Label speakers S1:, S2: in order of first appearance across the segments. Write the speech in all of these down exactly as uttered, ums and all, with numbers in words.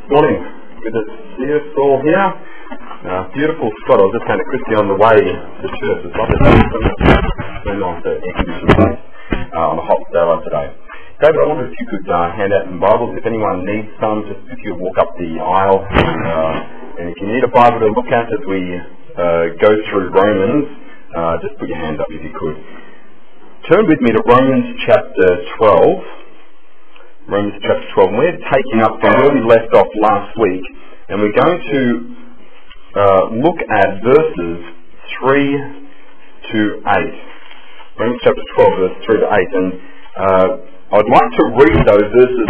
S1: Morning. Good to see us all here. Uh, beautiful spot. I was just saying to Christy on the way to church. It's lovely to have some nice air conditioning place uh, on a hot day like today. David, I wonder if you could uh, hand out some Bibles. If anyone needs some, just if you walk up the aisle. Uh, and if you need a Bible to look at as we uh, go through Romans, uh, just put your hand up if you could. Turn with me to Romans chapter twelve. Romans chapter twelve. And we're taking up from where we left off last week, and we're going to uh, look at verses three to eight. Romans chapter twelve, verse three to eight. And uh, I'd like to read those verses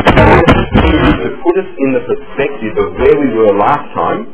S1: to put us in the perspective of where we were last time,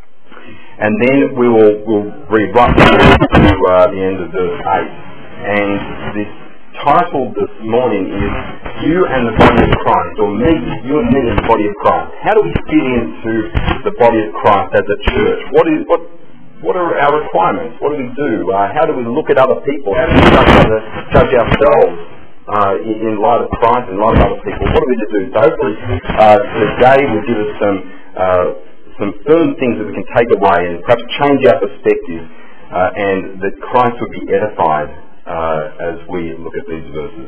S1: and then we will we'll read right to uh, the end of verse eight. And this title this morning is You and the Body of Christ, or me, you and me as the Body of Christ. How do we fit into the Body of Christ as a church? What is what what are our requirements? What do we do? Uh, how do we look at other people? How do we judge, other, judge ourselves uh, in, in light of Christ, in light of other people? What are we to do? So hopefully uh, today will give us some uh, some firm things that we can take away and perhaps change our perspective, uh, and that Christ would be edified Uh, as we look at these verses.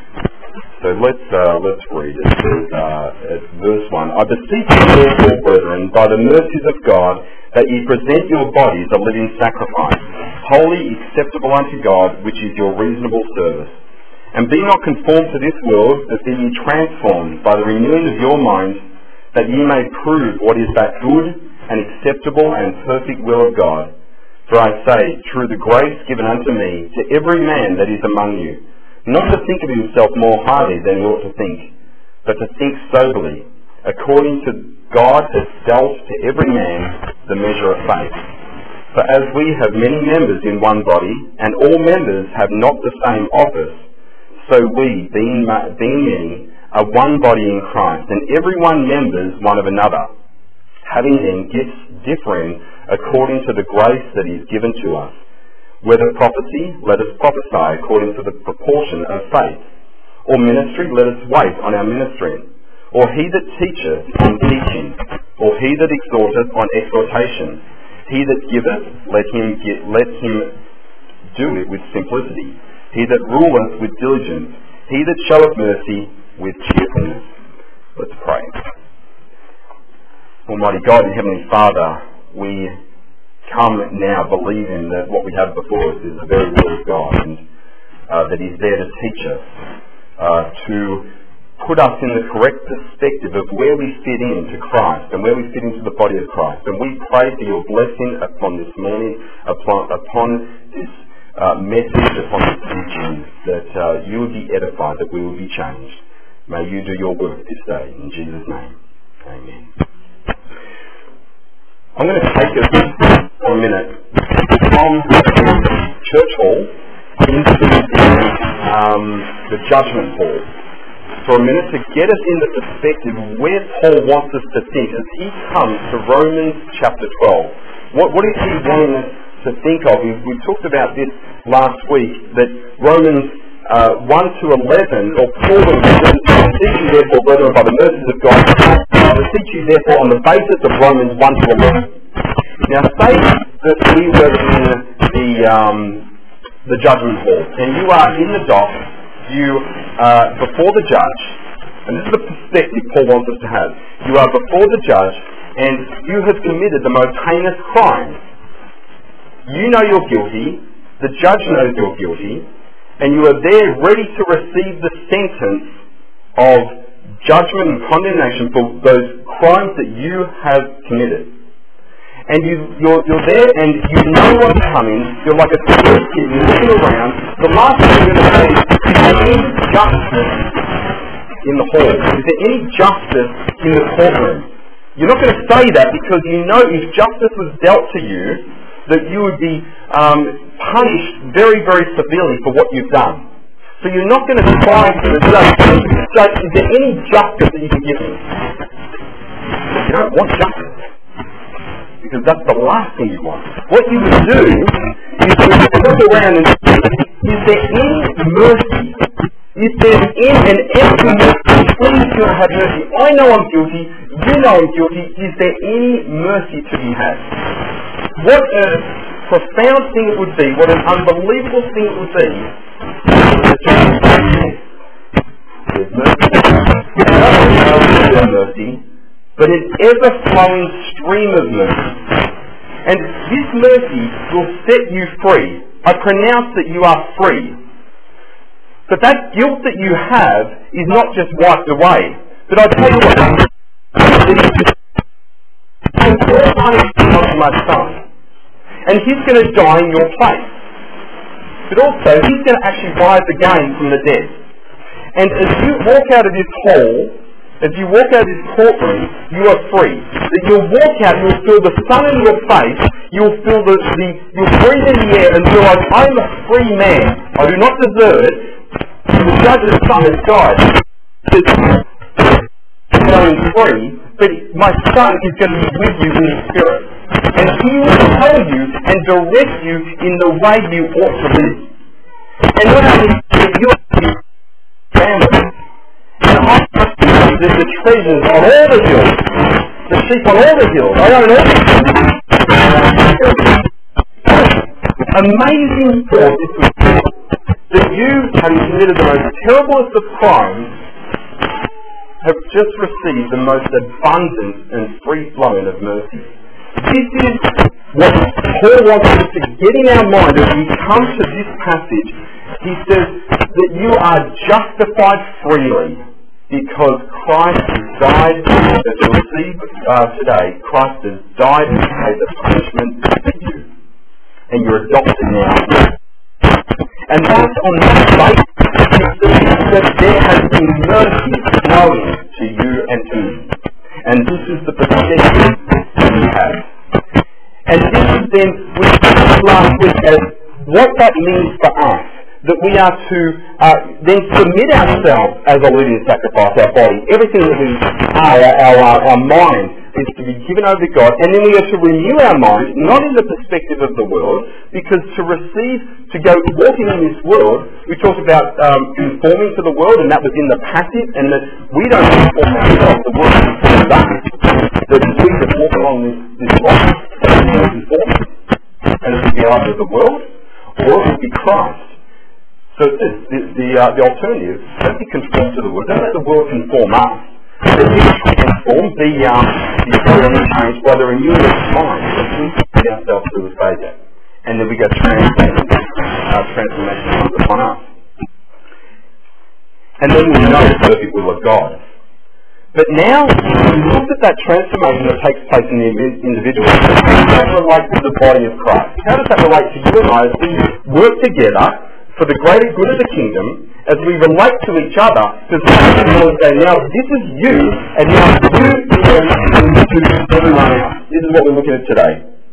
S1: So let's uh, let's read. It says uh, at verse one, I beseech you therefore, brethren, by the mercies of God, that ye present your bodies a living sacrifice, holy, acceptable unto God, which is your reasonable service. And be not conformed to this world, but be ye transformed by the renewing of your mind, that ye may prove what is that good and acceptable and perfect will of God. For I say, through the grace given unto me, to every man that is among you, not to think of himself more highly than he ought to think, but to think soberly, according to God has dealt to every man the measure of faith. For as we have many members in one body, and all members have not the same office, so we, being, being many, are one body in Christ, and every one members one of another, having then gifts differing according to the grace that is given to us. Whether prophecy, let us prophesy according to the proportion of faith. Or ministry, let us wait on our ministering. Or he that teacheth on teaching. Or he that exhorteth on exhortation. He that giveth, let him get, let him do it with simplicity. He that ruleth with diligence. He that showeth mercy with cheerfulness. Let's pray. Almighty God and Heavenly Father, we come now believing that what we have before us is the very Word of God, and uh, that He's there to teach us, uh, to put us in the correct perspective of where we fit into Christ and where we fit into the body of Christ. And we pray for your blessing upon this morning, upon, upon this uh, message, upon this teaching, that uh, you will be edified, that we will be changed. May you do your work this day. In Jesus' name, amen. I'm going to take us for a minute from church hall into the, um, the judgment hall for a minute to get us in the perspective of where Paul wants us to think as he comes to Romans chapter twelve. What, what is he wanting us to think of? We, we talked about this last week, that Romans uh, one to eleven, or Paul was I beseech you therefore, brethren, by the mercies of God, I beseech you therefore on the basis of Romans one to eleven. Now say that we were in the um, the judgment hall, and you are in the dock, you are before the judge, and this is the perspective Paul wants us to have. You are before the judge, and you have committed the most heinous crime. You know you're guilty, the judge knows you're guilty, and you are there ready to receive the sentence of judgment and condemnation for those crimes that you have committed. And you, you're, you're there and you know what's coming. You're like a scared kid looking around. The last thing you're going to say is, is there any justice in the hall? Is there any justice in the courtroom? You're not going to say that because you know if justice was dealt to you, that you would be um, punished very, very severely for what you've done. So you're not going to try to the judge, judge, is there any justice that you can give me? You don't want justice, because that's the last thing you want. What you would do is you would look around and say, is there any mercy? Is there in an empty mercy please do not have mercy. I know I'm guilty. You know I'm guilty. Is there any mercy to be had? What a profound thing it would be, what an unbelievable thing it would be. There's mercy. There's mercy, but an ever-flowing stream of mercy. And this mercy will set you free. I pronounce that you are free. But that guilt that you have is not just wiped away. But I tell you what, my son, and he's going to die in your place. But also, he's going to actually rise again from the dead. And as you walk out of this hall, as you walk out of this courtroom, you are free. That you'll walk out, you'll feel the sun in your face, you'll feel the, the you'll breathe in the air and realize, I'm a free man. I do not deserve it. The judge's son has died. He's going free, but my son is going to be with you in spirit. And he will tell you and direct you in the way you ought to live. And not only that, you'll be family. And I the, the treasures on all the hills, the sheep on all the hills. I own all the hills. Amazing thought this was that you, having committed the most terriblest of crimes, have just received the most abundant and free-flowing of mercy. This is what Paul wants us to get in our mind as we come to this passage. He says that you are justified freely because Christ has died, as we'll see uh, today, Christ has died to pay the punishment for you. And you're adopted now. And that's on that basis that there has been mercy flowing to you and to me. And this is the perspective that we have. And this is then, we discussed last week as what that means for us. That we are to uh, then submit ourselves as a living sacrifice, our body. Everything that we are, our, our, our mind, is to be given over to God. And then we are to renew our mind, not in the perspective of the world, because to receive, to go walking in this world, we talked about um, conforming to the world, and that was in the passive, and that we don't conform ourselves, the world conforms us. That as we just walk along this, this life, we will conform. And it will be either the world, or it will be Christ. So the, the, uh, the alternative, don't be conformed to the world. Don't let the world conform us. But we conform, be um, changed by the renewal of mind as we put ourselves through the Saviour. And then we go transformation, uh, transformation comes upon us. And then we know the perfect will of God. But now, we look at that transformation that takes place in the individual. How does that relate to the body of Christ? How does that relate to you and I as we work together for the greater good of the kingdom, as we relate to each other, because we will say, now this is you, and now you belong to everyone else. This is what we're looking at today.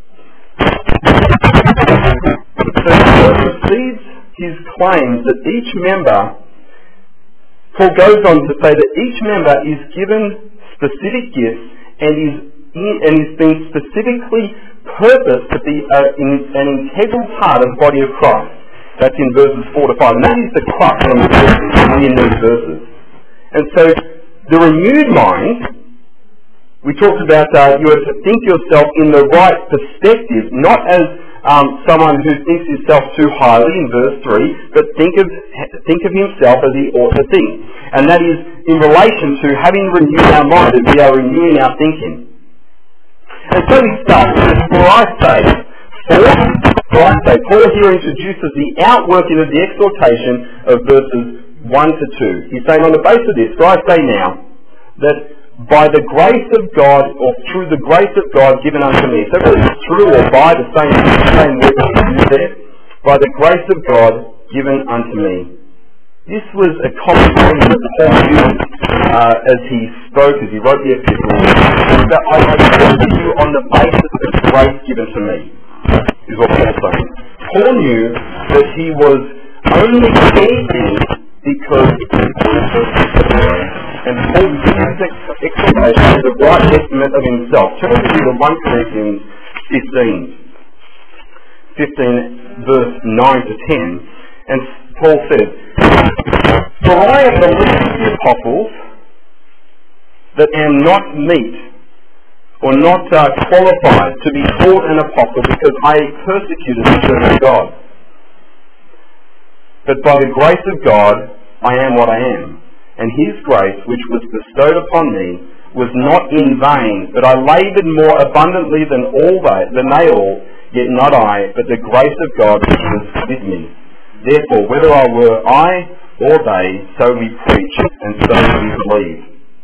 S1: So Paul proceeds his claims that each member, Paul goes on to say that each member is given specific gifts and is in, and is being specifically purposed to be a, in, an integral part of the body of Christ. That's in verses four to five. And that is the crux of in these verses. And so, the renewed mind, we talked about uh, you are to think yourself in the right perspective, not as um, someone who thinks himself too highly in verse three, but think of think of himself as he ought to think. And that is in relation to having renewed our mind, that we are renewing our thinking. And so we start with, for I say, for I say, Paul here introduces the outworking of the exhortation of verses one to two. He's saying, on the basis of this, for I say now, that by the grace of God, or through the grace of God given unto me, so whether it's through or by, the same, same word is there, by the grace of God given unto me. This was a common thing that Paul used uh, as he spoke, as he wrote the epistle, that I have spoken to you on the basis of the grace given to me, is what Paul's saying. Paul knew that he was only anything because and Paul used this explanation as the right estimate of himself. Turn with me to First Corinthians fifteen, fifteen verse nine to ten, and Paul says, for I am the least of the apostles, that am not meet or not uh, qualified to be called an apostle because I persecuted the church of God. But by the grace of God, I am what I am. And his grace, which was bestowed upon me, was not in vain, but I laboured more abundantly than all they, than they all, yet not I, but the grace of God which was with me. Therefore, whether I were I or they, so we preach, and so we believe.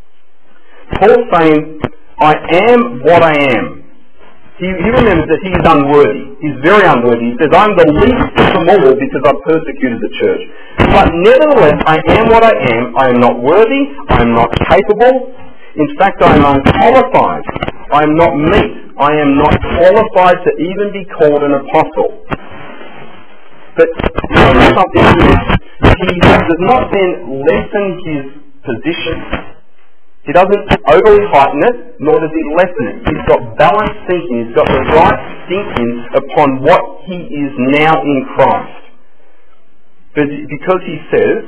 S1: Paul's saying, I am what I am. He, he remembers that he is unworthy. He's very unworthy. He says, I'm the least of them all because I've persecuted the church. But nevertheless, I am what I am. I am not worthy. I am not capable. In fact, I am unqualified. I am not meet. I am not qualified to even be called an apostle. But notice something to this. He does not then lessen his position. He doesn't overly heighten it, nor does he lessen it. He's got balanced thinking. He's got the right thinking upon what he is now in Christ. But because he says,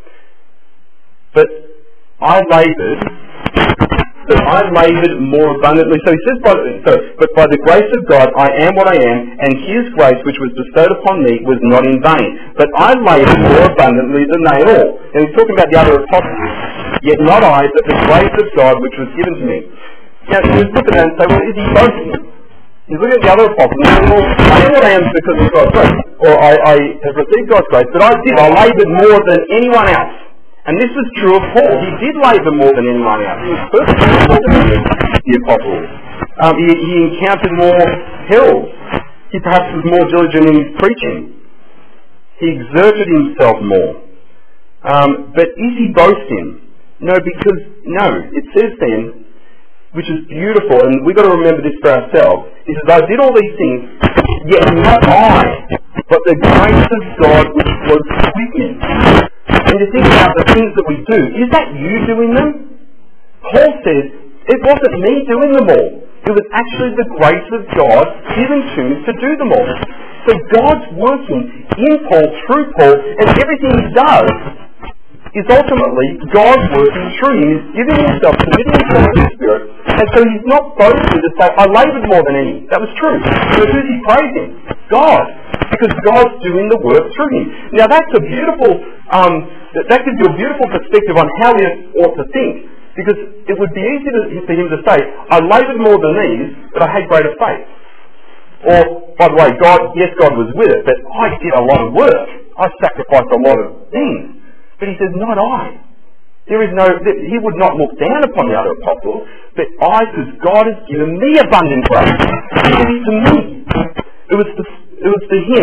S1: but I laboured, but I laboured more abundantly. So he says, by, so, but by the grace of God, I am what I am, and his grace, which was bestowed upon me, was not in vain. But I laboured more abundantly than they all. And he's talking about the other apostles. Yet not I, but the grace of God which was given to me. Now, you look at that and say, well, is he boasting? He's looking at the other apostles and saying, well, I am what I am because of God's grace. Or I, I have received God's grace, but I did. I laboured more than anyone else. And this was true of Paul. He did labour more than anyone else. He was persecuted more than the apostles. Um, he, he encountered more perils. He perhaps was more diligent in his preaching. He exerted himself more. Um, but is he boasting? No, because, no, it says then, which is beautiful, and we've got to remember this for ourselves. He says, I did all these things, yet not I, but the grace of God which was with me. And you think about the things that we do, is that you doing them? Paul says, it wasn't me doing them all. It was actually the grace of God given to me to do them all. So God's working in Paul, through Paul, and everything he does is ultimately God working through him. He's giving himself, submitting himself to the Spirit, and so he's not boasting to say, I laboured more than any. That was true. So who's he praising? God. Because God's doing the work through him. Now that's a beautiful, um, that gives you a beautiful perspective on how we ought to think. Because it would be easy to, for him to say, I laboured more than these, but I had greater faith. Or, by the way, God, yes, God was with it, but I did a lot of work. I sacrificed a lot of things. But he says, not I. There is no, he would not look down upon the other apostles, but I, because God has given me abundant grace. He gave it to me. It was to, it was to him.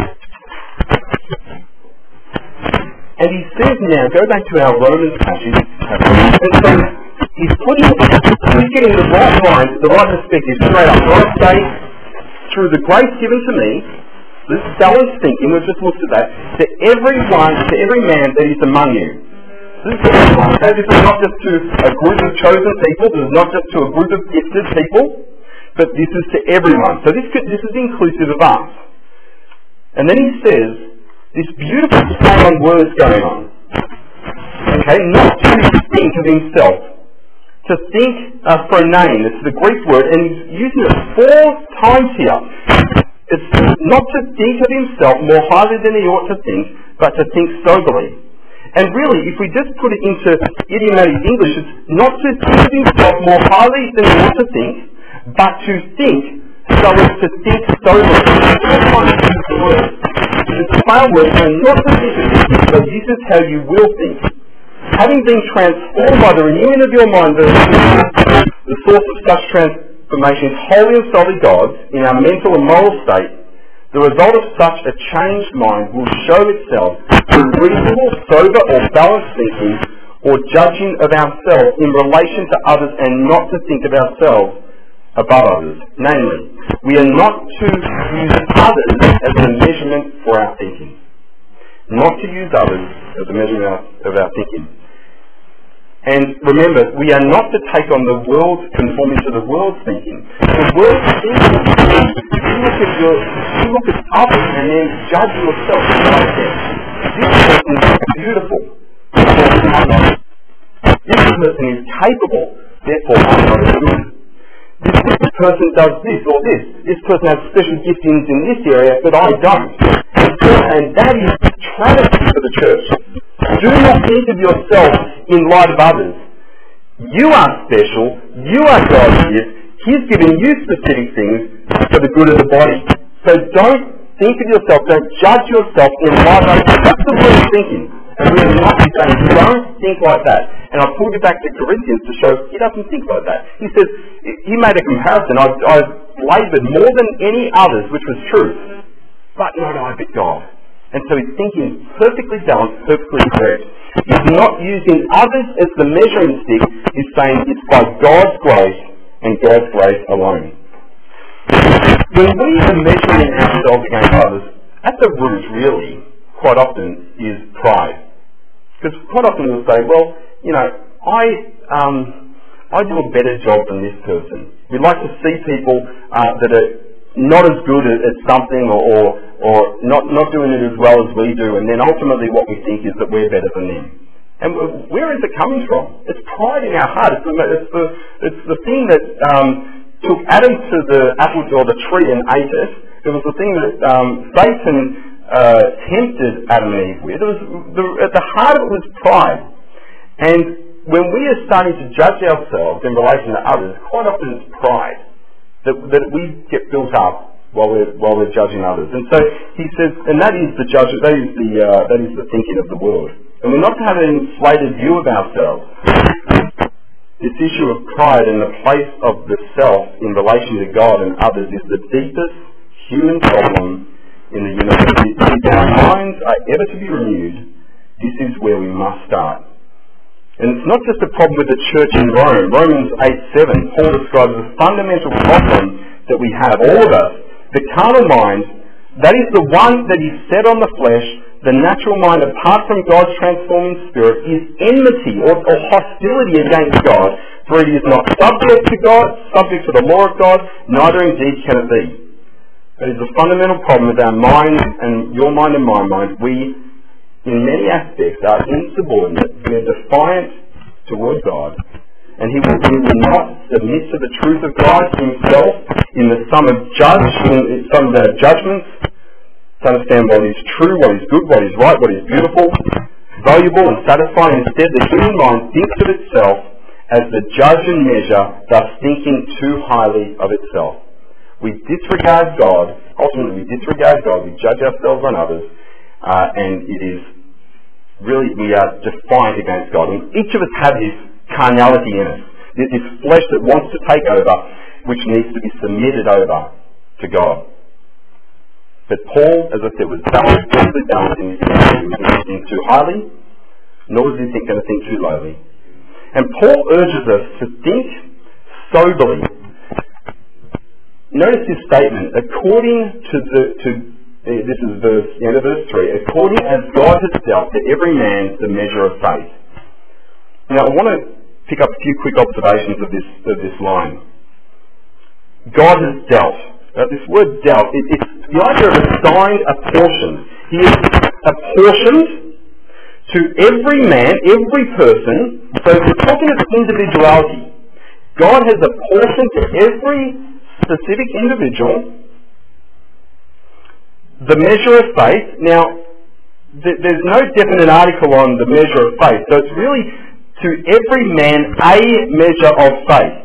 S1: And he says now, go back to our Romans passage, and so he's putting, he's getting the right mind, the right perspective straight up. I say, through the grace given to me, this balanced thinking, we've just looked at that, to everyone, to every man that is among you. This is everyone. Okay? This is not just to a group of chosen people, this is not just to a group of gifted people, but this is to everyone. So this could, this is inclusive of us. And then he says, this beautiful play on words going on. Okay, not to think of himself. To think uh, for a name, it's the Greek word, and he's using it four times here. It's not to think of himself more highly than he ought to think, but to think soberly. And really, if we just put it into idiomatic English, it's not to think of himself more highly than he ought to think, but to think so as to think soberly. It's a fail word, and not to think of it, but this is how you will think. Having been transformed by the renewing of your mind, the, the source of such transformation, Formation is wholly and solely God's in our mental and moral state. The result of such a changed mind will show itself through reasonable, sober or balanced thinking or judging of ourselves in relation to others and not to think of ourselves above others. Namely, we are not to use others as a measurement for our thinking. Not to use others as a measurement of our thinking. And remember, we are not to take on the world, conforming to the world's thinking. The world's thinking, you look at your, you look at others and then judge yourself like that. This person is beautiful. This person is capable, therefore I'm not as good. This, this person does this or this. This person has special giftings in this area, but I don't. And that is travesty for the church. Do not think of yourself in light of others. You are special. You are God's gift. He's given you specific things for the good of the body. So don't think of yourself, don't judge yourself in light of others. That's the way of thinking. And we are not saying, don't think like that. And I pulled you back to Corinthians to show he doesn't think like that. He says, he made a comparison. I've, I've laboured more than any others, which was true. But not I, but God. And so his thinking is perfectly balanced, perfectly correct. He's not using others as the measuring stick. He's saying it's by God's grace and God's grace alone. When we are measuring ourselves against others, at the root, really, quite often, is pride. Because quite often we'll say, well, you know, I um, I do a better job than this person. We'd like to see people uh, that are not as good at, at something or, or, or not, not doing it as well as we do, and then ultimately what we think is that we're better than them. And where is it coming from? It's pride in our heart. It's the, it's the, it's the thing that um, took Adam to the apple or the tree and ate it. It was the thing that um, Satan uh, tempted Adam and Eve with. It was the, at the heart of it was pride. And when we are starting to judge ourselves in relation to others, quite often it's pride that, that we get built up while we're while we're judging others. And so he says, and that is the judge, that is the uh, that is the thinking of the world. And we're not to have an inflated view of ourselves. This issue of pride and the place of the self in relation to God and others is the deepest human problem in the universe. If our minds are ever to be renewed, this is where we must start. And it's not just a problem with the church in Rome. Romans eight seven, Paul describes a fundamental problem that we have, all of us. The carnal mind, that is the one that is set on the flesh. The natural mind, apart from God's transforming spirit, is enmity or, or hostility against God, for it is not subject to God, subject to the law of God, neither indeed can it be. That is a fundamental problem with our mind and your mind and my mind. We, in many aspects, are insubordinate. We are defiant toward God. And he will, he will not submit to the truth of God himself in the sum of judge, in some of our judgments, to understand what is true, what is good, what is right, what is beautiful, valuable and satisfying. Instead, the human mind thinks of itself as the judge and measure, thus thinking too highly of itself. We disregard God. Ultimately, we disregard God. We judge ourselves on others. Uh, and it is really, we are defiant against God. And each of us have this carnality in us, this flesh that wants to take over, which needs to be submitted over to God. But Paul, as I said, was balanced, perfectly balanced in his thinking. He was not thinking too highly, nor was he going to think too lowly. And Paul urges us to think soberly. Notice this statement, according to the, to, uh, this is verse, end of verse three, according as God has dealt to every man the measure of faith. Now I want to pick up a few quick observations of this, of this line. God has dealt. Uh, this word dealt, it, it's the idea of assigned, apportioned. He is apportioned to every man, every person. So if we're talking of individuality, God has apportioned to every specific individual the measure of faith. Now, th- there's no definite article on the measure of faith, so it's really to every man a measure of faith.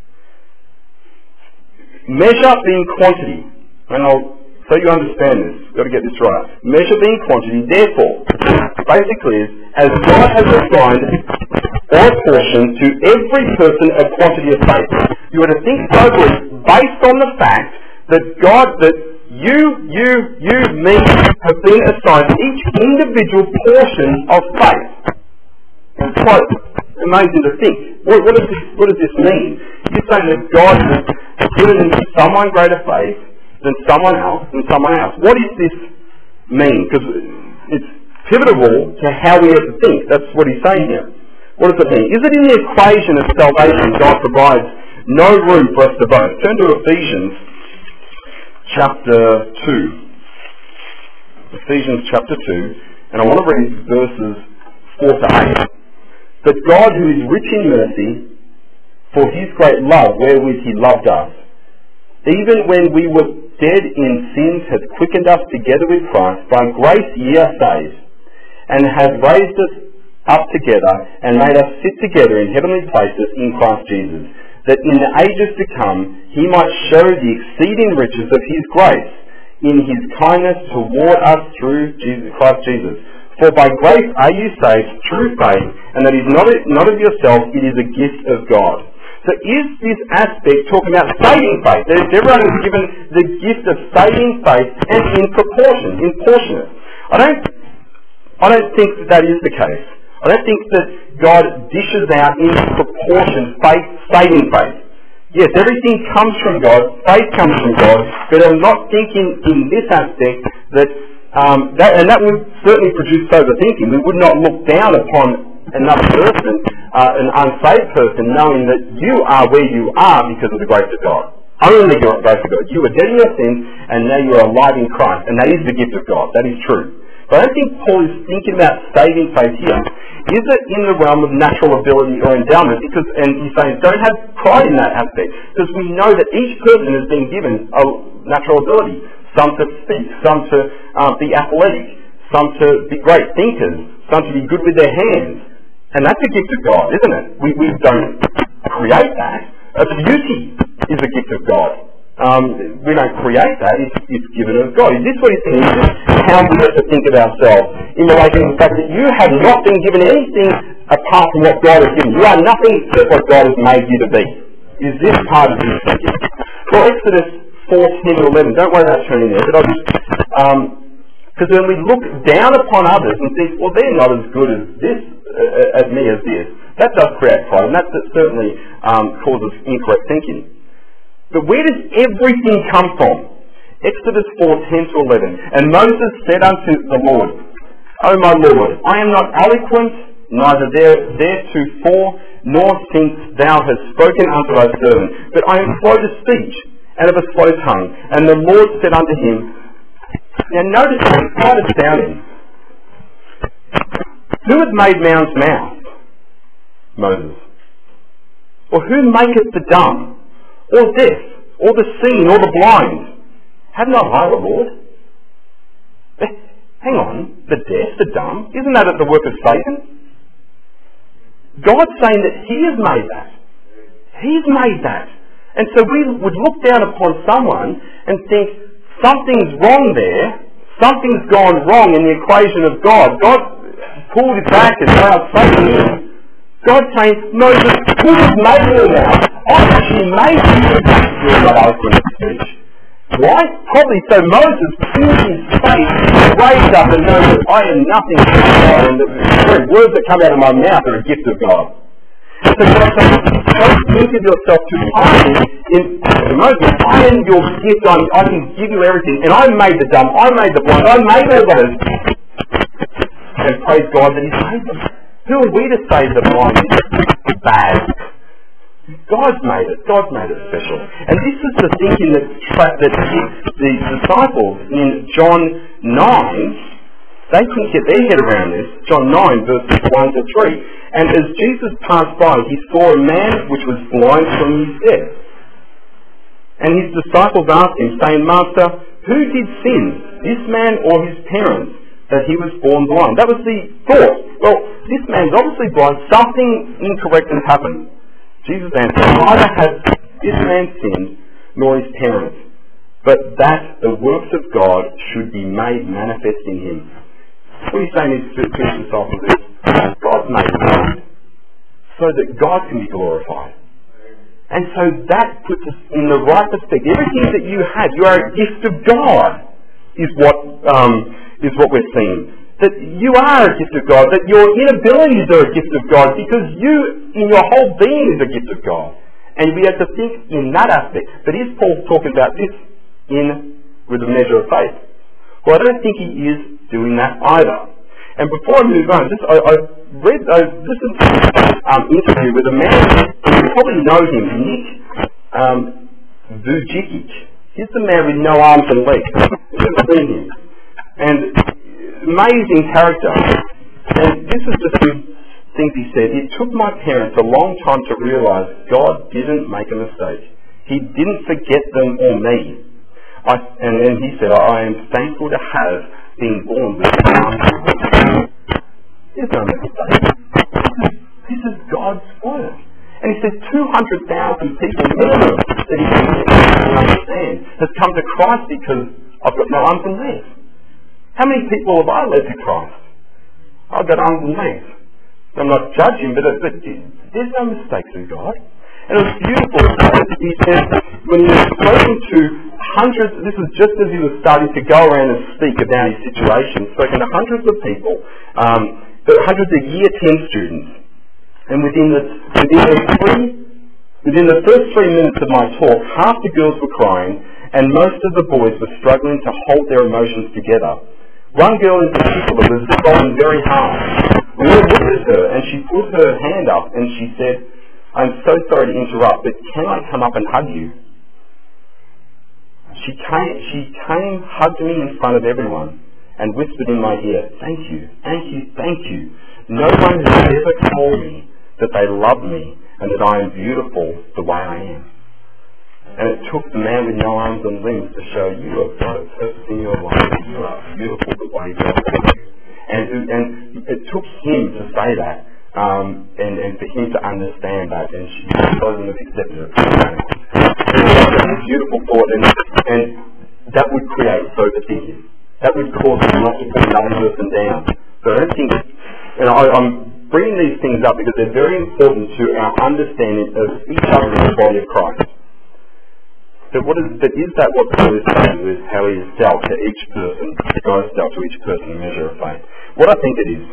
S1: Measure being quantity, and I'll so you understand this, you've got to get this right. Measure being quantity, therefore, basically is, as God has assigned or apportioned to every person a quantity of faith. You are to think soberly based on the fact that God, that you, you, you, me, have been assigned each individual portion of faith. It's quite amazing to think. What, what, does this, what does this mean? You're saying that God has given someone greater faith than someone else, than someone else. What does this mean? Because it's pivotal to how we have to think. That's what he's saying here. What does it mean? Is it in the equation of salvation God provides no room for us to boast? Turn to Ephesians chapter two. Ephesians chapter two, and I want to read verses four to eight. But God, who is rich in mercy, for his great love wherewith he loved us, even when we were dead in sins, hath quickened us together with Christ. By grace ye are saved, and hath raised us up together, and made us sit together in heavenly places in Christ Jesus, that in the ages to come he might show the exceeding riches of his grace in his kindness toward us through Jesus, Christ Jesus. For by grace are you saved through faith, and that is not, not of yourself, it is a gift of God. So is this aspect talking about saving faith? That everyone is given the gift of saving faith, and in proportion, in proportionate. I don't, I don't think that that is the case. I don't think that God dishes out in proportion faith, saving faith. Yes, everything comes from God, faith comes from God, but I'm not thinking in this aspect that, um, that and that would certainly produce sober thinking. We would not look down upon another person, uh, an unsaved person, knowing that you are where you are because of the grace of God. Only the grace of God. You were dead in your sins, and now you are alive in Christ, and that is the gift of God. That is true. But I don't think Paul is thinking about saving faith here. Is it in the realm of natural ability or endowment? Because, and he's saying, don't have pride in that aspect, because we know that each person has been given a natural ability. Some to speak, some to um, be athletic, some to be great thinkers, some to be good with their hands. And that's a gift of God, isn't it? We, we don't create that. A beauty is a gift of God. Um, we don't create that, it's, it's given of God. Is this what he's saying? How we have to think of ourselves in relation to the fact that you have not been given anything apart from what God has given. You are nothing but what God has made you to be. Is this part of his thinking? Well, Exodus four, ten to eleven, don't worry about turning there, but I'll just, um, because when we look down upon others and think, well, they're not as good as this, uh, as me as this, that does create pride, and that, that certainly um, causes incorrect thinking. But where does everything come from? Exodus four, ten to eleven. And Moses said unto the Lord, O my Lord, I am not eloquent, neither there, theretofore, nor since thou hast spoken unto thy servant, but I am slow to speech, and of a slow tongue. And the Lord said unto him, now notice it's quite astounding. Who hath made man's mouth? Moses. Or who maketh the dumb, or deaf, or the seeing, or the blind? Have not I, the Lord? Hang on, the deaf, the dumb, isn't that at the work of Satan? God's saying that he has made that. He's made that. And so we would look down upon someone and think, something's wrong there, something's gone wrong in the equation of God. God pulled it back and allowed Satan in. God's saying, Moses, who has made you now? I actually made you to not eloquent of speech. Why? Probably so Moses pulled his face, raised up and knows that I am nothing but God, and the very words that come out of my mouth are a gift of God. So God's saying, don't think of yourself too highly in Moses. I am your gift, I'm, I can give you everything, and I made the dumb, I made the blind, I made all those. And praise God that he's made them. Who are we to say the blind is bad? God's made it. God's made it special. And this is the thinking that, tra- that the disciples in John nine, they couldn't get their head around this. John nine, verses one to three. And as Jesus passed by, he saw a man which was blind from his death. And his disciples asked him, saying, Master, who did sin, this man or his parents, that he was born blind? That was the thought. Well, this man's obviously blind. Something incorrect has happened. Jesus answered, neither has this man sinned, nor his parents, but that the works of God should be made manifest in him. What he's saying is to his disciples is, God's made blind, so that God can be glorified. And so that puts us in the right perspective. Everything that you have, you are a gift of God, is what um, is what we're seeing. That you are a gift of God, that your inabilities are a gift of God, because you, in your whole being, is a gift of God. And we have to think in that aspect. But is Paul talking about this in with a measure of faith? Well, I don't think he is doing that either. And before I move on, just I, I read, I listened to an um, interview with a man, you probably know him, Nick um, Vujicic. He's the man with no arms and legs. You've never seen him. And amazing character. And this is just him things he said, it took my parents a long time to realise God didn't make a mistake. He didn't forget them or me. I, and then he said, I am thankful to have been born with you. There's no mistake. This is God's word. And he said two hundred thousand people minimum that he can understand has come to Christ because I've got no arms and legs. How many people have I led to Christ? I've got arms and legs. I'm not judging, but, but there's no mistakes in God. And it was beautiful. He said, when he was spoken to hundreds, this was just as he was starting to go around and speak about his situation, spoken to hundreds of people, um, but hundreds of year ten students. And within the, within the three, within the first three minutes of my talk, half the girls were crying, and most of the boys were struggling to hold their emotions together. One girl in particular was sobbing very hard. We all looked at her, and she put her hand up, and she said, I'm so sorry to interrupt, but can I come up and hug you? She came, she came, hugged me in front of everyone, and whispered in my ear, thank you, thank you, thank you. No one has ever told me that they love me and that I am beautiful the way I am. And it took the man with no arms and limbs to show you have got a purpose in your life. You are beautiful the way God is. And, and it took him to say that, um, and, and for him to understand that, and she wasn't have accepted it. It's a beautiful thought, and, and that would create overthinking. That would cause us not to put another person down. So I don't think, and I, I'm bringing these things up because they're very important to our understanding of each other in the body of Christ. But what is, but is that what Paul is saying with how he has dealt to each person, God has dealt to each person a measure of faith? What I think it is,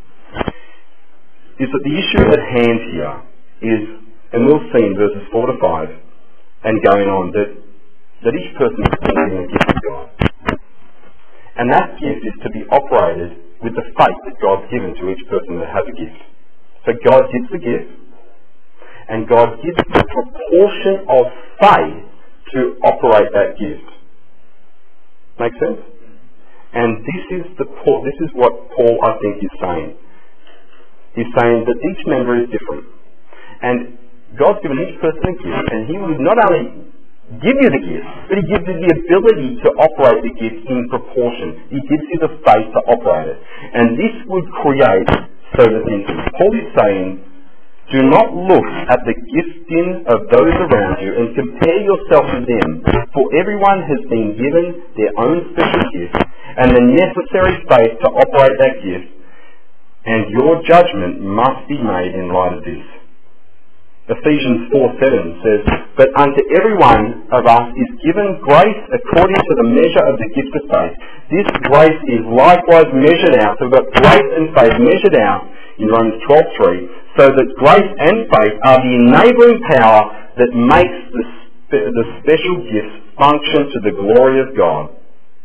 S1: is that the issue at hand here is, and we'll see in verses four to five, and going on, that, that each person is given a gift of God. And that gift is to be operated with the faith that God's given to each person that has a gift. So God gives the gift, and God gives the proportion of faith to operate that gift. Make sense? And this is the this is what Paul, I think, is saying. He's saying that each member is different, and God's given each person a gift, and He will not only give you the gift, but He gives you the ability to operate the gift in proportion. He gives you the faith to operate it, and this would create certain things. Paul is saying, do not look at the gifting of those around you and compare yourself with them, for everyone has been given their own special gift and the necessary faith to operate that gift, and your judgment must be made in light of this. Ephesians four seven says, but unto every one of us is given grace according to the measure of the gift of faith. This grace is likewise measured out, so we've got grace and faith measured out in Romans twelve three, so that grace and faith are the enabling power that makes the, spe- the special gifts function to the glory of God.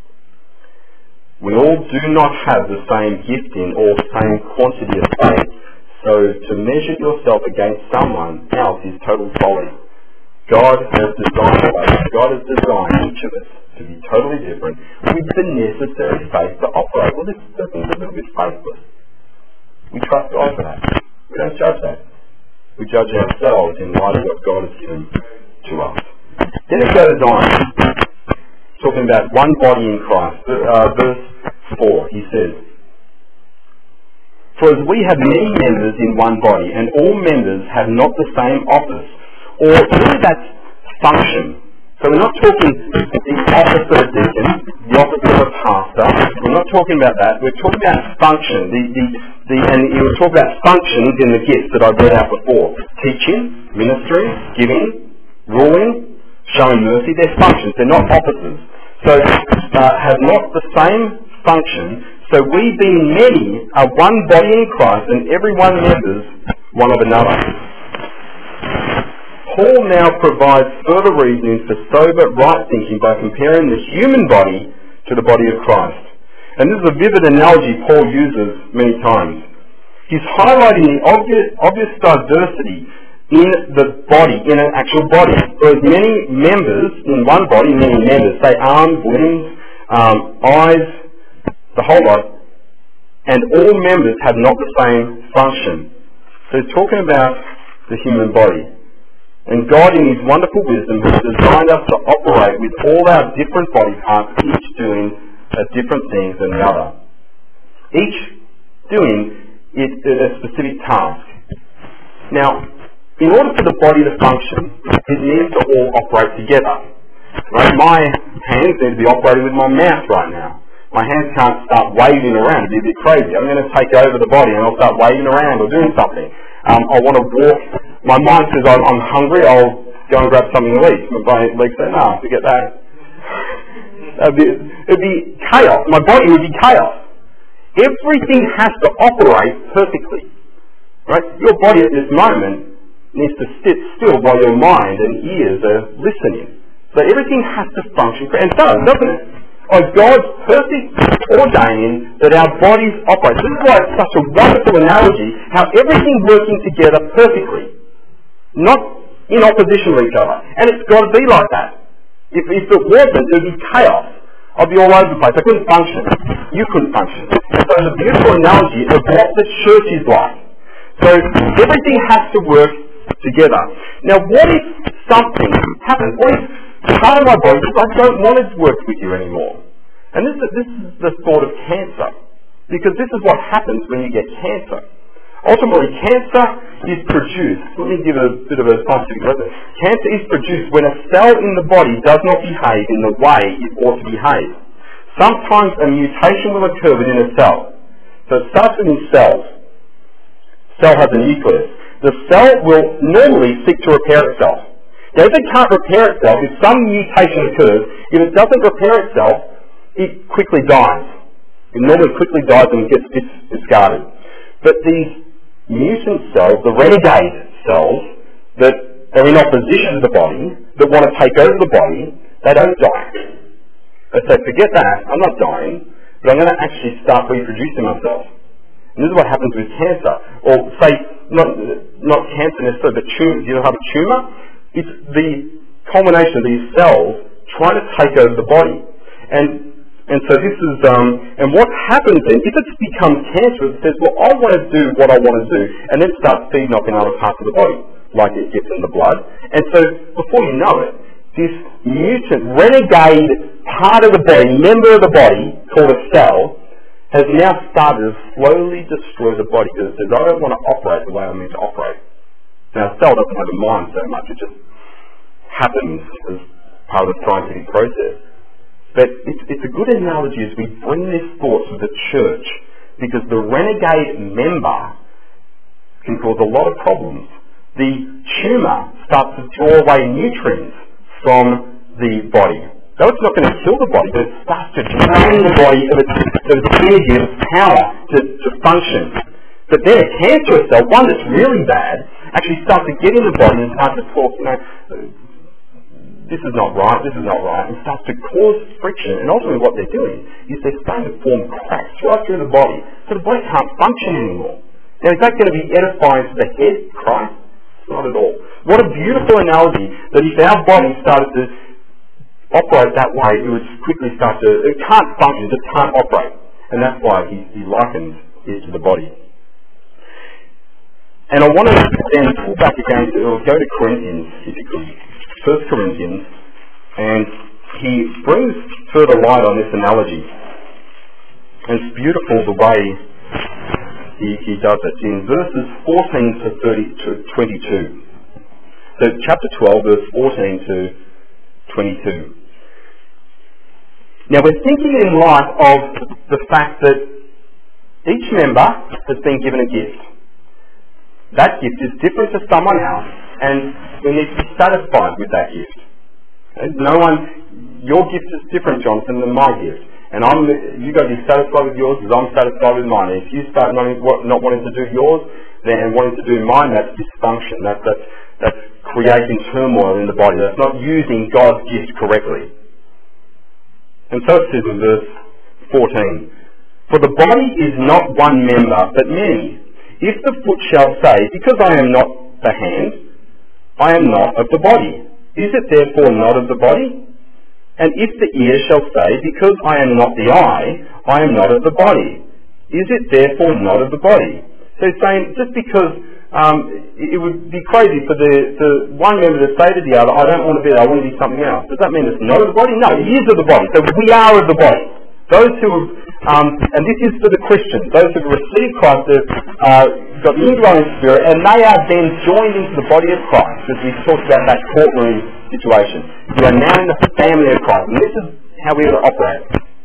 S1: We all do not have the same gifting or same quantity of faith, so to measure yourself against someone else is total folly. God has designed faith. God has designed each of us to be totally different with the necessary faith to operate. Well, this person is a little bit faithless. We trust God for that. We don't judge that. We judge ourselves in light of what God has given to us. Then it goes on, talking about one body in Christ. Uh, verse four, he says, for as we have many members in one body, and all members have not the same office, or really that's function. So we're not talking the office of a deacon, the office of a pastor. We're not talking about that. We're talking about function. The, the, the, and you were talking about functions in the gifts that I read out before. Teaching, ministry, giving, ruling, showing mercy. They're functions. They're not offices. So uh, have not the same function. So we being many are one body in Christ, and every one members one of another. Paul now provides further reasoning for sober, right thinking by comparing the human body to the body of Christ. And this is a vivid analogy Paul uses many times. He's highlighting the obvious, obvious diversity in the body, in an actual body. Whereas many members in one body, many members, say arms, limbs, um, eyes, the whole lot, and all members have not the same function. So he's talking about the human body. And God in his wonderful wisdom has designed us to operate with all our different body parts, each doing a different thing than the other. Each doing it a specific task. Now, in order for the body to function, it needs to all operate together. Right? My hands need to be operating with my mouth right now. My hands can't start waving around. It'd be a bit crazy. I'm going to take over the body and I'll start waving around or doing something. Um, I want to walk. My mind says I'm, I'm hungry. I'll go and grab something to eat. My legs say, no, forget that. It'd be, it'd be chaos. My body would be chaos. Everything has to operate perfectly. Right? Your body at this moment needs to sit still while your mind and ears are listening. So everything has to function, and it does, doesn't it? By God's perfect ordaining that our bodies operate. This is why it's such a wonderful analogy, how everything working together perfectly, not in opposition to each other. And it's got to be like that. If, if it wasn't, it would be chaos. I'd be all over the place. I couldn't function. You couldn't function. So it's a beautiful analogy of what the church is like. So everything has to work together. Now, what if something happens? What if part of my body says, I don't want to work with you anymore? And this is, this is the thought of cancer. Because this is what happens when you get cancer. Ultimately, cancer is produced, let me give a bit of a scientific reference. Cancer is produced when a cell in the body does not behave in the way it ought to behave. Sometimes a mutation will occur within a cell. So it starts within cells. Cell has a nucleus. The cell will normally seek to repair itself. Now, if it can't repair itself, if some mutation occurs, if it doesn't repair itself, it quickly dies. It normally quickly dies and gets discarded. But these mutant cells, the renegade cells, that are in opposition to the body, that want to take over the body, they don't die. They say, forget that, I'm not dying, but I'm going to actually start reproducing myself. And this is what happens with cancer. Or say, not, not cancer necessarily, but tumours. You know how a tumour? It's the culmination of these cells trying to take over the body. And and so this is, um, and what happens then, if it becomes cancerous, it says, well, I want to do what I want to do, and then starts feeding off in other parts of the body, like it gets in the blood. And so, before you know it, this mutant, renegade part of the body, member of the body, called a cell, has now started to slowly destroy the body, because it says, I don't want to operate the way I'm meant to operate. Now, a cell doesn't have a mind so much, it just happens as part of the scientific process. But it's, it's a good analogy as we bring this thought to the church, because the renegade member can cause a lot of problems. The tumour starts to draw away nutrients from the body. Though it's not going to kill the body, but it starts to drain the body of its, of its energy, of its power to, to function. But then a cancerous cell, one that's really bad, actually starts to get in the body and starts to talk, you know, this is not right, this is not right, and starts to cause friction. And ultimately what they're doing is they're starting to form cracks right through the body, so the body can't function anymore. Now, is that going to be edifying to the head, Christ? Not at all. What a beautiful analogy that if our body started to operate that way, it would quickly start to, it can't function, it just can't operate. And that's why he, he likens it to the body. And I want to then pull back again to, or go to Corinthians, if you could. First Corinthians, and he brings further light on this analogy. And it's beautiful the way he, he does it. In verses fourteen to thirty to twenty-two. So chapter twelve, verse fourteen to twenty-two. Now we're thinking in light of the fact that each member has been given a gift. That gift is different to someone else, and we need to be satisfied with that gift. And no one, your gift is different, Jonathan, than my gift. And I'm, you've got to be satisfied with yours as I'm satisfied with mine. And if you start not, not wanting to do yours, then and wanting to do mine, that's dysfunction. That, that's, that's creating turmoil in the body. That's not using God's gift correctly. And so it says in verse fourteen, for the body is not one member, but many. If the foot shall say, because I am not the hand, I am not of the body, is it therefore not of the body? And if the ear shall say, because I am not the eye, I am not of the body, is it therefore not of the body? So he's saying, just because um, it would be crazy for the, the one member to say to the other, I don't want to be there, I want to be something else. Does that mean it's not of the body? No, it is of the body. So we are of the body. Those who have, um, and this is for the Christians, those who have received Christ have uh, got the indwelling Spirit, and they are then joined into the body of Christ, as we talked about that courtroom situation. You are now in the family of Christ, and this is how we are to operate.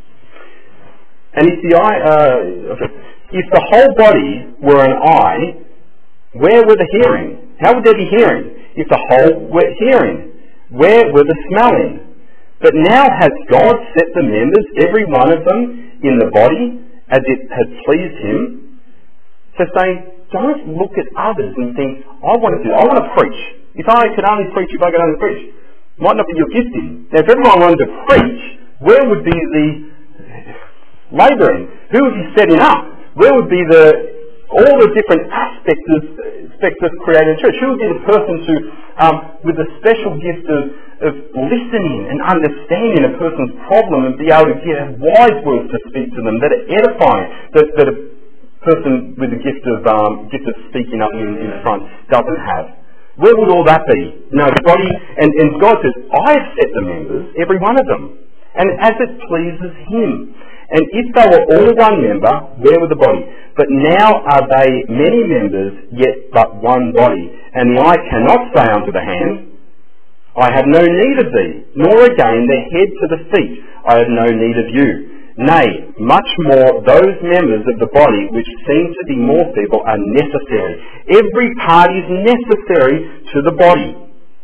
S1: And if the eye, uh, okay, if the whole body were an eye, where were the hearing? How would there be hearing? If the whole were hearing, where were the smelling? But now has God set the members, every one of them, in the body as it had pleased him. So saying, don't look at others and think, I want to do, I want to preach. If I could only preach, if I could only preach. Might not be your gifting. Now if everyone wanted to preach, where would be the labouring? Who would be setting up? Where would be the all the different aspects of, aspects of creating church? Who would be the person to, um, with the special gift of, of listening and understanding a person's problem and be able to give wise words to speak to them that are edifying, that, that a person with the gift of um, gift of speaking up in, in front doesn't have? Where would all that be? No, the body, and, and God says, I have set the members, every one of them, and as it pleases him. And if they were all one member, where were the body? But now are they many members, yet but one body. And the eye cannot say unto the hand, I have no need of thee, nor again the head to the feet, I have no need of you. Nay, much more those members of the body which seem to be more feeble are necessary. Every part is necessary to the body.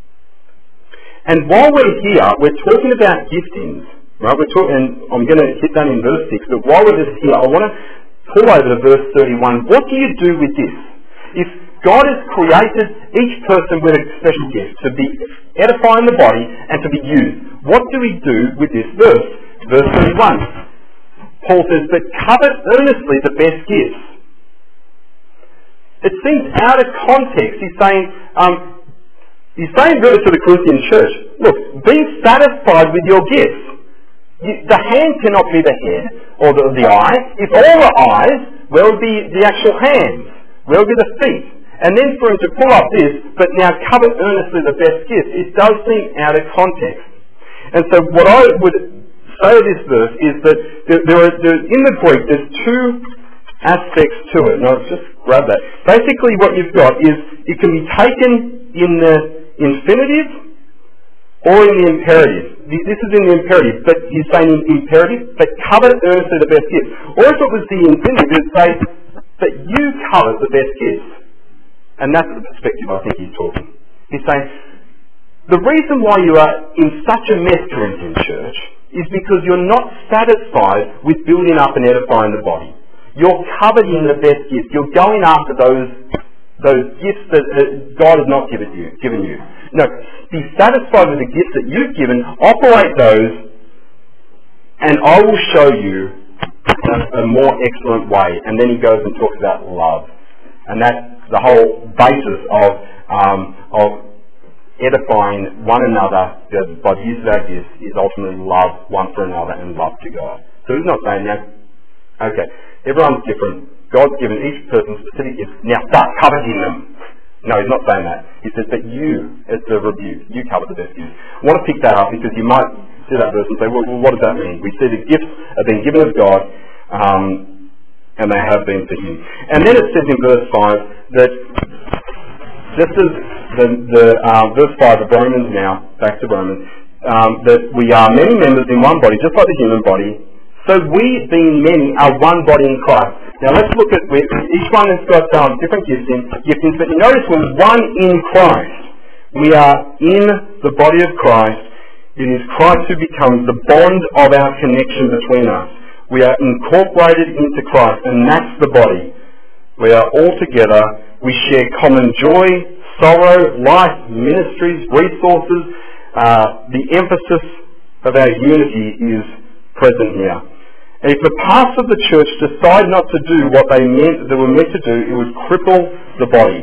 S1: And while we're here, we're talking about giftings. Right, we're talking, and I'm going to hit that in verse six, but while we're just here, I want to pull over to verse thirty-one. What do you do with this? If God has created each person with a special gift to be edifying the body and to be used, what do we do with this verse? Verse thirty-one. Paul says, but covet earnestly the best gifts. It seems out of context. He's saying, um, he's saying really to the Corinthian church, look, be satisfied with your gifts. You, the hand cannot be the head or the, the eye. If all the eyes, where would be the actual hands? Where would be the feet? And then for him to pull up this, but now covet earnestly the best gift, it does seem out of context. And so what I would say of this verse is that there, there are, there, in the Greek there's two aspects to it. And I'll just grab that. Basically what you've got is it can be taken in the infinitive or in the imperative. This is in the imperative, but he's saying in imperative, but covet earnestly the best gift. Or if it was the infinitive, it would say, but you covet the best gift. And that's the perspective I think he's talking. He's saying, the reason why you are in such a mess, Corinthian church, is because you're not satisfied with building up and edifying the body. You're coveting the best gift. You're going after those those gifts that uh, God has not given you. Given you. No, be satisfied with the gifts that you've given, operate those, and I will show you a, a more excellent way. And then he goes and talks about love. And that's the whole basis of um, of edifying one another by the use of our gifts is ultimately love one for another and love to God. So he's not saying that, okay, everyone's different. God's given each person specific gifts. Now start coveting them. No, he's not saying that. He says, but you, it's a rebuke. You covet the best gifts. I want to pick that up because you might see that verse and say, well, well what does that mean? We see the gifts have been given of God, um, and they have been to him. And then it says in verse five that this is the, the uh, verse five of Romans now, back to Romans, um, that we are many members in one body, just like the human body. So we, being many, are one body in Christ. Now let's look at, each one has got um, different giftings, giftings, but you notice we're one in Christ. We are in the body of Christ. It is Christ who becomes the bond of our connection between us. We are incorporated into Christ, and that's the body. We are all together. We share common joy, sorrow, life, ministries, resources. Uh, the emphasis of our unity is present here. And if the parts of the church decide not to do what they meant they were meant to do, it would cripple the body.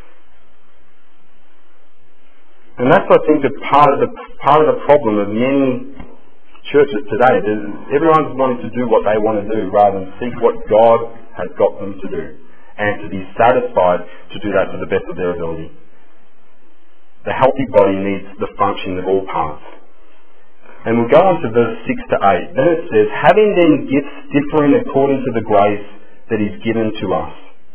S1: And that's, I think, a part of the part of the problem of many churches today. Everyone's wanting to do what they want to do rather than seek what God has got them to do. and to be satisfied to do that to the best of their ability. The healthy body needs the functioning of all parts. And we'll go on to verse six to eight. Then it says, having then gifts differing according to the grace that is given to us.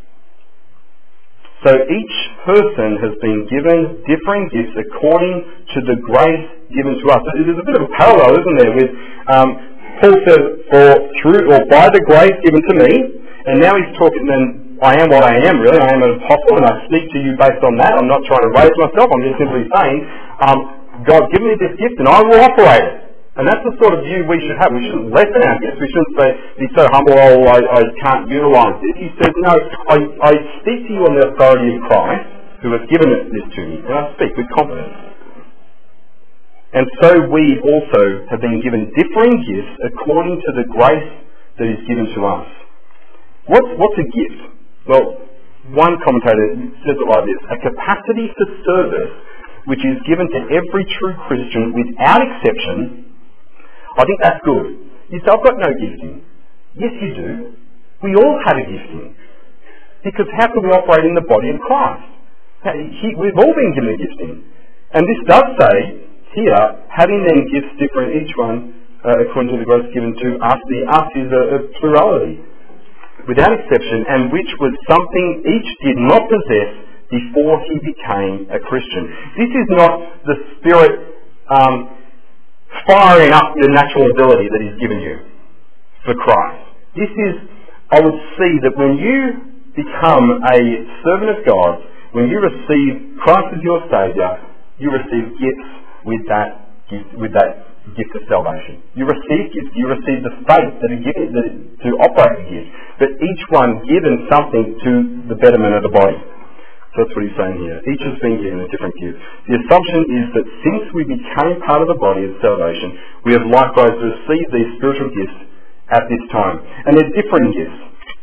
S1: So each person has been given differing gifts according to the grace given to us. There's a bit of a parallel, isn't there, with um, Paul says, for through or by the grace given to me, and now he's talking then, I am what I am, really. I am an apostle, and I speak to you based on that. I'm not trying to raise myself. I'm just simply saying, um, God, give me this gift, and I will operate it. And that's the sort of view we should have. We shouldn't lessen our gifts. We shouldn't say, be so humble, oh, I, I can't utilise this. He says, no, I, I speak to you on the authority of Christ, who has given this to me, and I speak with confidence. And so we also have been given differing gifts according to the grace that is given to us. What's, what's a gift? Well, one commentator says it like this: a capacity for service which is given to every true Christian without exception. I think that's good. You say, I've got no gifting. Yes, you do. We all have a gifting. Because how can we operate in the body of Christ? He, we've all been given a gifting. And this does say here, having then gifts different, each one uh, according to the grace given to us. The us is a, a plurality, without exception, and which was something each did not possess before he became a Christian. This is not the Spirit um, firing up your natural ability that he's given you for Christ. This is, I would see that when you become a servant of God, when you receive Christ as your Saviour, you receive gifts with that gift, with that gift of salvation. You receive gifts, you receive the faith that are given that, to operate the gift, but each one given something to the betterment of the body. So that's what he's saying here. Each has been given a different gift. The assumption is that since we became part of the body of salvation, we have likewise received these spiritual gifts at this time. And they're different gifts.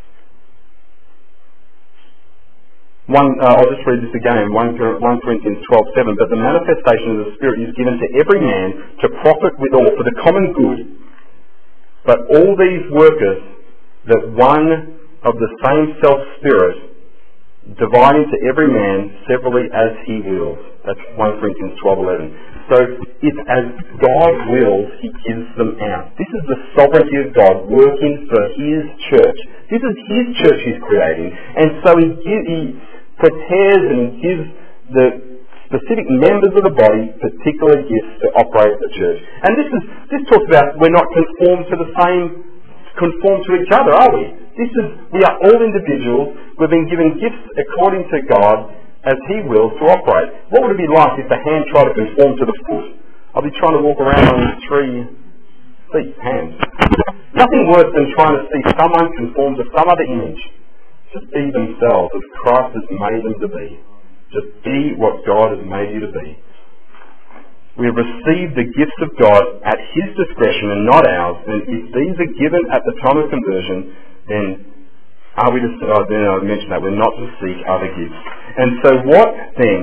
S1: One, uh, I'll just read this again, First Corinthians twelve seven. But the manifestation of the Spirit is given to every man to profit withal for the common good. But all these worketh that one of the same self-Spirit, dividing to every man severally as he wills. That's First Corinthians twelve eleven. So it's as God wills, he gives them out. This is the sovereignty of God working for his church. This is his church he's creating. And so he, give, he prepares and gives the specific members of the body particular gifts to operate the church. And this is this talks about we're not conformed to the same, conformed to each other, are we? This is, we are all individuals. We've been given gifts according to God as he wills to operate. What would it be like if the hand tried to conform to the foot? I'll be trying to walk around on three feet, hands. Nothing worse than trying to see someone conform to some other image. Just be themselves as Christ has made them to be. Just be what God has made you to be. We have received the gifts of God at his discretion and not ours, and if these are given at the time of conversion, then are we to, oh, then I mentioned that we're not to seek other gifts. And so what then?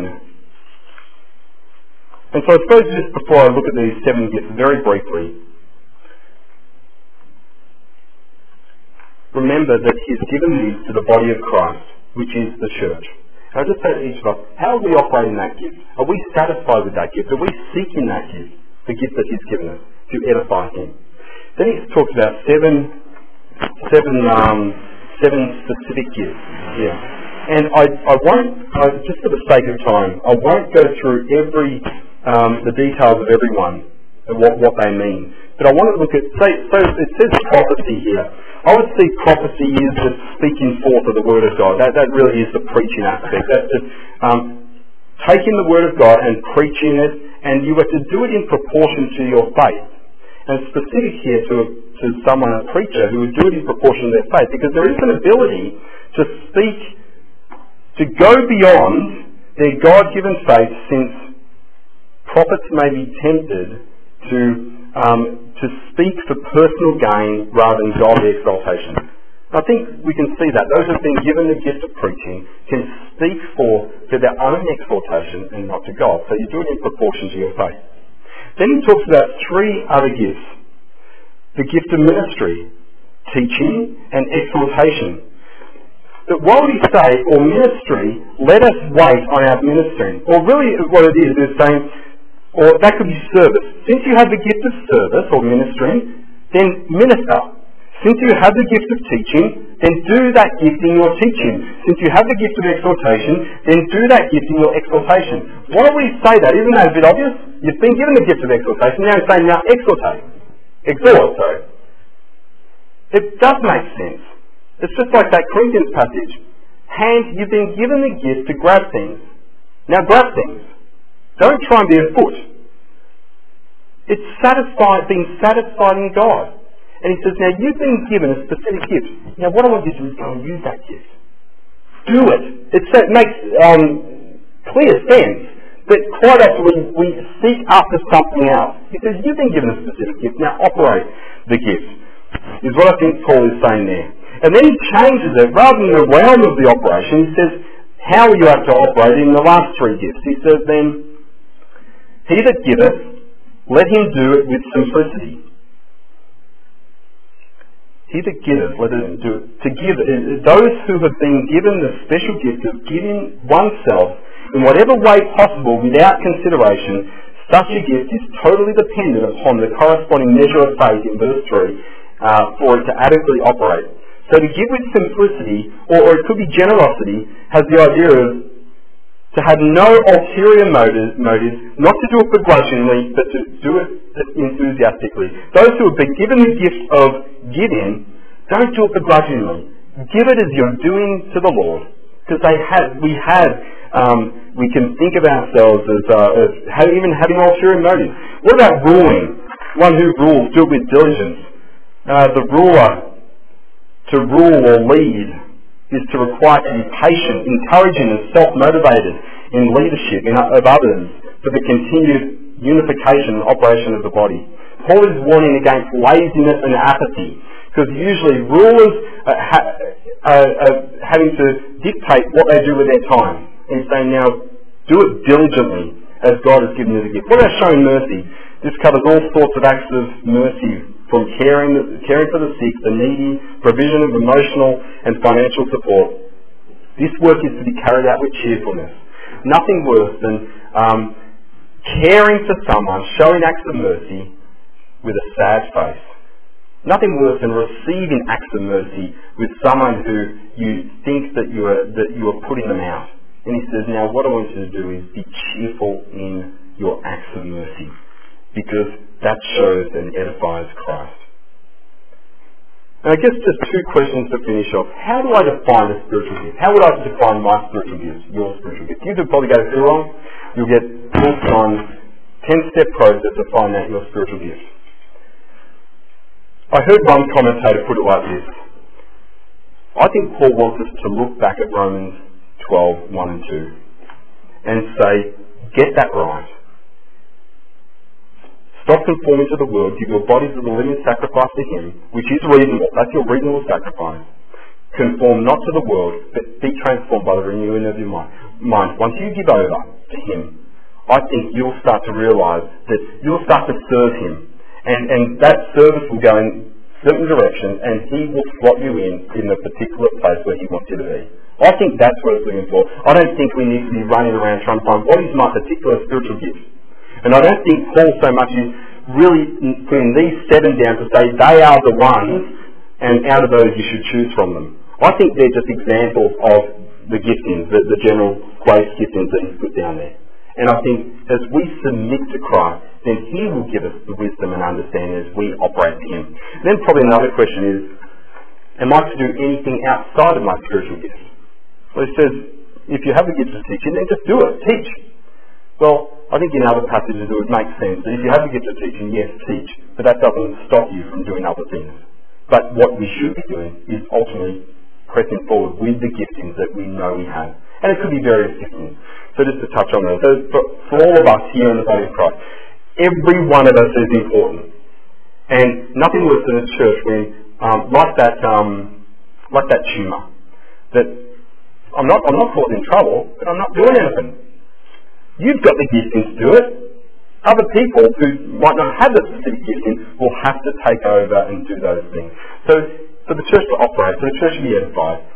S1: And so I suppose just before I look at these seven gifts very briefly, remember that he's given these to the body of Christ, which is the church. And I just say to each of us, how are we operating that gift? Are we satisfied with that gift? Are we seeking that gift, the gift that he's given us, to edify him? Then he talks about seven, seven, um, seven specific gifts. Yeah, and I, I won't, I, just for the sake of time, I won't go through every, um, the details of every one and what, what they mean. But I want to look at, say, so it says prophecy here. I would see prophecy is the speaking forth of the Word of God. That that really is the preaching aspect. That's just um, taking the Word of God and preaching it, and you are to do it in proportion to your faith. And it's specific here to, to someone, a preacher, who would do it in proportion to their faith, because there is an ability to speak, to go beyond their God-given faith, since prophets may be tempted to um, to speak for personal gain rather than godly exaltation. I think we can see that. Those who have been given the gift of preaching can speak for, for their own exaltation and not to God. So you do it in proportion to your faith. Then he talks about three other gifts. The gift of ministry, teaching and exhortation. that while we say, or ministry, let us wait on our ministering. Or really what it is, is saying, or that could be service. Since you have the gift of service or ministering, then minister. Since you have the gift of teaching, then do that gift in your teaching. Since you have the gift of exhortation, then do that gift in your exhortation. Why do we say that? Isn't that a bit obvious? You've been given the gift of exhortation, now you're saying, now exhortate. Exhort, sorry. It does make sense. It's just like that Corinthians passage. Hand, you've been given the gift to grab things. Now grab things. Don't try and be a foot. It's satisfied, being satisfied in God. And he says, now you've been given a specific gift. Now what I want you to do is go and use that gift. Do it. It's, it makes um, clear sense. But quite often we, we seek after something else. He says, you've been given a specific gift. Now operate the gift. Is what I think Paul is saying there. And then he changes it. Rather than the realm of the operation, he says, how you have to operate in the last three gifts. He says then, he that giveth, let him do it with simplicity. He that giveth, let him do it. To give, those who have been given the special gift of giving oneself in whatever way possible without consideration, such a gift is totally dependent upon the corresponding measure of faith in verse three uh, for it to adequately operate. So to give with simplicity, or, or it could be generosity, has the idea of to have no ulterior motives, motives, not to do it begrudgingly, but to do it enthusiastically. Those who have been given the gift of giving, don't do it begrudgingly. Give it as you're doing to the Lord. Because they have, we have, um, we can think of ourselves as, uh, as have, even having ulterior motives. What about ruling? One who rules, do it with diligence. Uh, the ruler, to rule or lead, is to require to be patient, encouraging and self-motivated in leadership in, of others for the continued unification and operation of the body. Paul is warning against laziness and apathy, because usually rulers are, ha- are, are having to dictate what they do with their time. And saying, now, do it diligently as God has given you the gift. What about showing mercy? This covers all sorts of acts of mercy, from caring, caring for the sick, the needy, provision of emotional and financial support. This work is to be carried out with cheerfulness. Nothing worse than um, caring for someone, showing acts of mercy with a sad face. Nothing worse than receiving acts of mercy with someone who you think that you are that you are putting them out. And he says, now what I want you to do is be cheerful in your acts of mercy, because that shows and edifies Christ. And I guess just two questions to finish off. How do I define a spiritual gift? How would I define my spiritual gift, your spiritual gift? You could probably go through wrong. You'll get books on ten-step process to find out your spiritual gift. I heard one commentator put it like this. I think Paul wants us to look back at Romans twelve, one and two and say, get that right. Stop conforming to the world. Give your bodies as a living sacrifice to Him, which is reasonable. That's your reasonable sacrifice. Conform not to the world, but be transformed by the renewing of your mind. Once you give over to Him, I think you'll start to realise that you'll start to serve Him. And, and that service will go in certain directions, and He will slot you in in the particular place where He wants you to be. I think that's what it's looking for. I don't think we need to be running around trying to find what is my particular spiritual gift. And I don't think Paul so much is really putting these seven down to say they are the ones, and out of those you should choose from them. I think they're just examples of the giftings, the, the general grace giftings that he's put down there. And I think as we submit to Christ, then He will give us the wisdom and understanding as we operate to Him. And then probably another question is, am I to do anything outside of my spiritual gift? Well, he says, if you have the gift of teaching, then just do it. Teach. Well, I think in other passages it would make sense that if you have the gift of teaching, yes, teach. But that doesn't stop you from doing other things. But what we should be doing is ultimately pressing forward with the giftings that we know we have. And it could be various giftings. So just to touch on those. So for, for all of us here in the body of Christ, every one of us is important. And nothing worse than a church when, um, like that, um, like that tumour, that I'm not, I'm not causing trouble, but I'm not doing anything. You've got the gifting to do it. Other people who might not have the specific gifting will have to take over and do those things. So for the church to operate, for the church to be edified,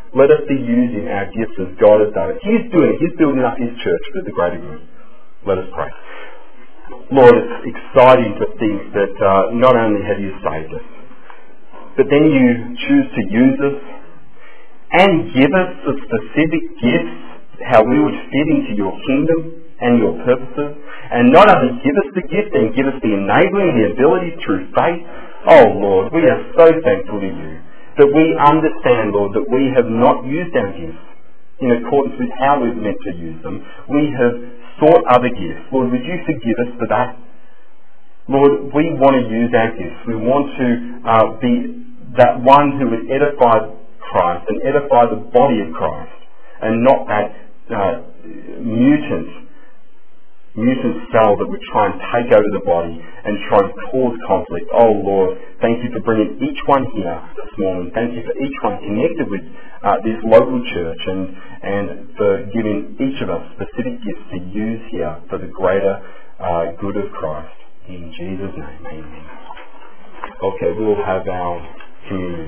S1: Let us be using our gifts as God has done it. He's doing it. He's building up his church for the greater good. Let us pray. Lord, it's exciting to think that uh, not only have you saved us, but then you choose to use us and give us the specific gifts, how we would fit into your kingdom and your purposes. And not only give us the gift, and give us the enabling, the ability through faith. Oh Lord, we are so thankful to you that we understand, Lord, that we have not used our gifts in accordance with how we've meant to use them. We have sought other gifts. Lord, would you forgive us for that? Lord, we want to use our gifts. We want to uh, be that one who would edify Christ and edify the body of Christ, and not that uh, mutant mutant cell that would try and take over the body and try and cause conflict. Oh Lord, thank you for bringing each one here this morning. Thank you for each one connected with uh, this local church, and, and for giving each of us specific gifts to use here for the greater uh, good of Christ. In Jesus' name, amen. Okay, we'll have our communion.